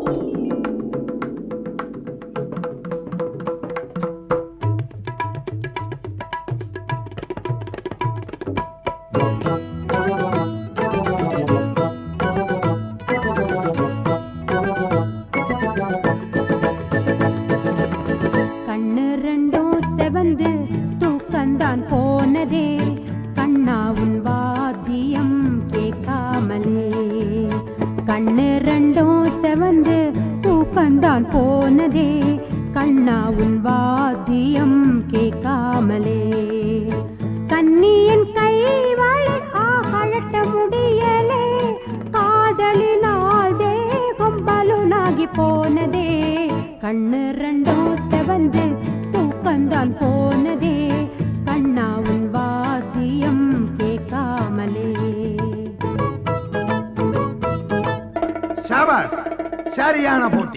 சரியான போட்டி.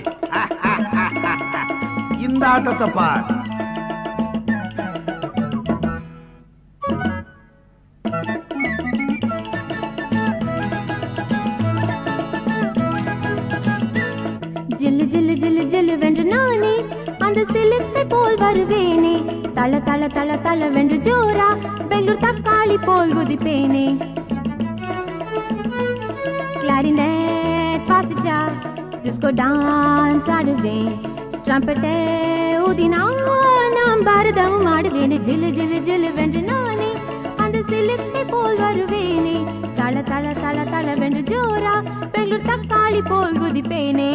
இந்த ஆட்டத்தை பார். ஜில்லு ஜில்லு ஜில்லு ஜில்லு வென்று நானே அந்த சிலுக்கை போல் வருவேனே. தள தள தள தள வென்று ஜோரா பெல்லூர் தக்காளி போல் குதிப்பேனே. கிளாரினெட் வாசிச்சா டிஸ்கோ டான்ஸ் ஆடுவேன். ட்ரம்பெட்டை ஊதினா நாம் பாரதம் ஆடுவேனே. ஜில்லு ஜில்லு ஜில்லு வென்று நானே அந்த சிலுக்கை போல் வருவேனே. தள தள தள தள வென்று ஜோரா பெல்லூர் தக்காளி போல் குதிப்பேனே.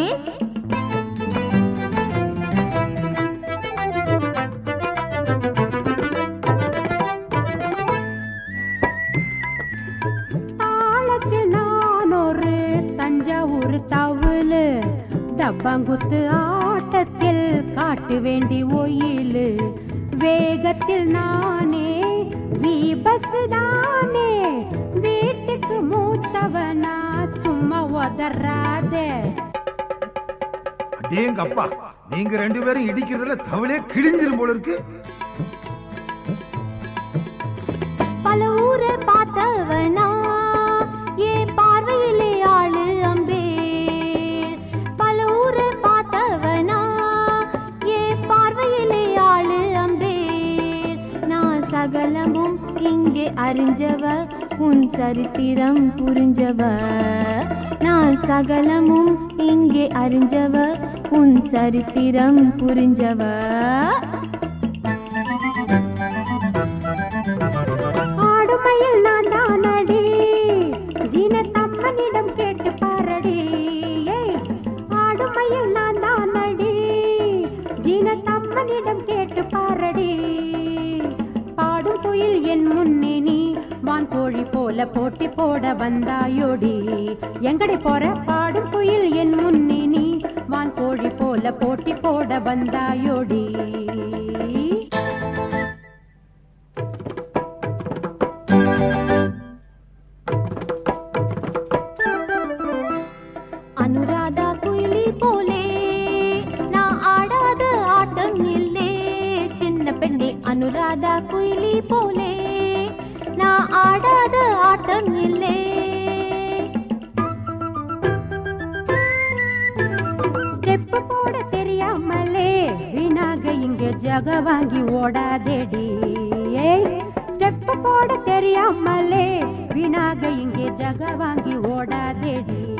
டப்பாங்குத்து ஆட்டத்தில் காட்டு வேண்டி ஒயிலு. வேகத்தில் நானே நீ பஸ் தானே. வீட்டுக்கு மூத்தவனா சும்மா உதறாதே. அடேங்கப்பா, நீங்க ரெண்டு பேரும் இடிக்கிறதுல தவளே கிழிஞ்சிரும் போல இருக்கு. பல ஊரை பார்த்தவனா ஏன் பார்வையிலே ஆளு அம்பே. சகலமும் இங்கே அறிஞ்சவ உன் சரித்திரம் புரிஞ்சவ. நான் சகலமும் இங்கே அறிஞ்சவ உன் சரித்திரம் புரிஞ்சவ. ஆடுமையில் நான் தானடி ஜீனத்தம்மனிடம் கேட்டு பாரடி. ஆடுமையில் நான் தானடி ஜீனத்தம்மனிடம் கேட்டு பாரடி. பாடும் கோயில் என் முன்னே நீ வான் கோழி போல போட்டி போட வந்தாயோடி. எங்கடை போற? பாடும் கோயில் என் முன்னே நீ வான் கோழி போல போட்டி போட வந்தாயோடி. அனுராதா குயிலி போலே நான் ஆடாத ஆட்டம் இல்லே. சின்ன பெண்ணே அனுராதா குயிலி போலே நான் ஆடாத ஆட்டம் இல்லே. ஸ்டெப் போட தெரியாமலே வீணாக இங்க ஜக வாங்கி ஓடாதேடி. ஸ்டெப் போட தெரியாமலே வீணாக இங்கே ஜக வாங்கி ஓடாதேடி.